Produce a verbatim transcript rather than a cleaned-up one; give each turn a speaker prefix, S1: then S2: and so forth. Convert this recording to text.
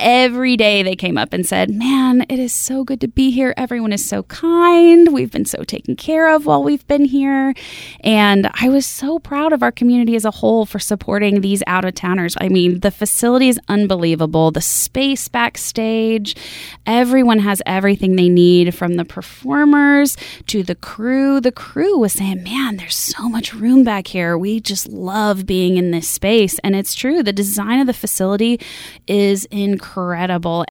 S1: every day they came up and said, man, it is so good to be here. Everyone is so kind. We've been so taken care of while we've been here. And I was so proud of our community as a whole for supporting these out-of-towners. I mean, the facility is unbelievable. The space backstage, everyone has everything they need, from the performers to the crew. The crew was saying, man, there's so much room back here. We just love being in this space. And it's true. The design of the facility is incredible.